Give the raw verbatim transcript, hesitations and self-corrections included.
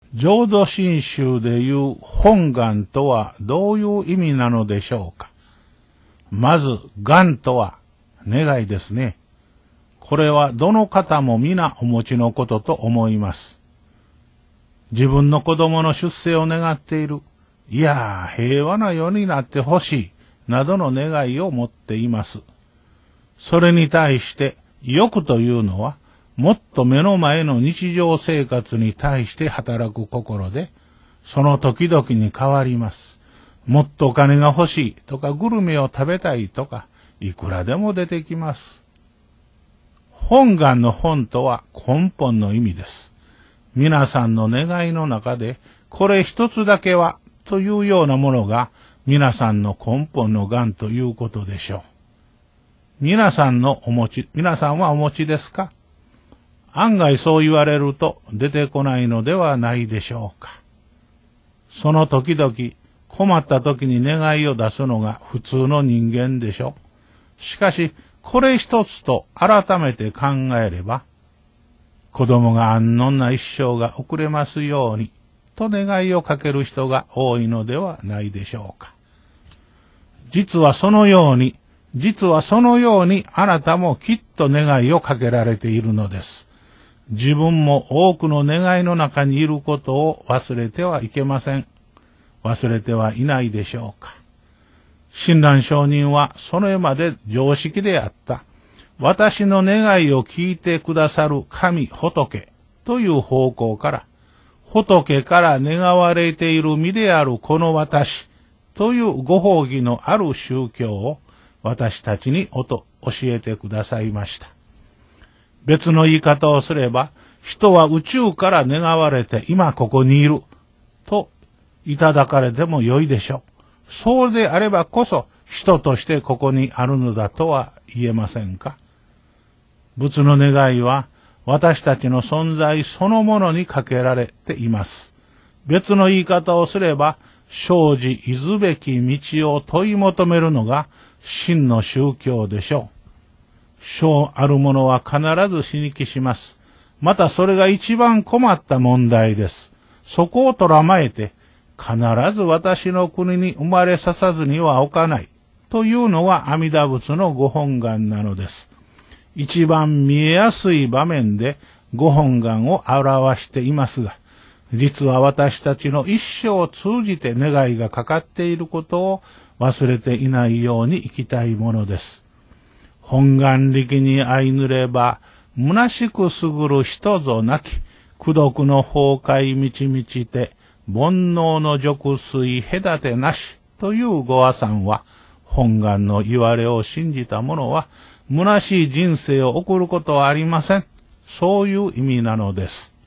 浄土真宗でいう本願とはどういう意味なのでしょうか。まず、願とは願いですね。これはどの方も皆お持ちのことと思います。自分の子供の出世を願っている、いや平和な世になってほしい、などの願いを持っています。それに対して欲というのは、もっと目の前の日常生活に対して働く心で、その時々に変わります。もっとお金が欲しいとか、グルメを食べたいとか、いくらでも出てきます。本願の本とは根本の意味です。皆さんの願いの中で、これ一つだけはというようなものが、皆さんの根本の願ということでしょう。皆さんのお持ち、皆さんはお持ちですか？案外そう言われると出てこないのではないでしょうか。その時々、困った時に願いを出すのが普通の人間でしょ。しかし、これ一つと改めて考えれば、子供が安穏な一生が送れますように、と願いをかける人が多いのではないでしょうか。実はそのように、実はそのようにあなたもきっと願いをかけられているのです。自分も多くの願いの中にいることを忘れてはいけません。忘れてはいないでしょうか。親鸞上人はそれまで常識であった。私の願いを聞いてくださる神仏という方向から、仏から願われている身であるこの私というご褒義のある宗教を私たちにおと教えてくださいました。別の言い方をすれば、人は宇宙から願われて今ここにいるといただかれてもよいでしょう。そうであればこそ人としてここにあるのだとは言えませんか。仏の願いは私たちの存在そのものにかけられています。別の言い方をすれば、生じいずべき道を問い求めるのが真の宗教でしょう。生あるものは必ず死に帰します。またそれが一番困った問題です。そこをとらまえて、必ず私の国に生まれささずにはおかないというのが阿弥陀仏のご本願なのです。一番見えやすい場面でご本願を表していますが、実は私たちの一生を通じて願いがかかっていることを忘れていないように生きたいものです。本願力に相ぬれば、虚しくすぐる人ぞなき、功徳の崩壊満ち満ちて、煩悩の浄水隔てなしというご阿参は、本願の言われを信じた者は、虚しい人生を送ることはありません。そういう意味なのです。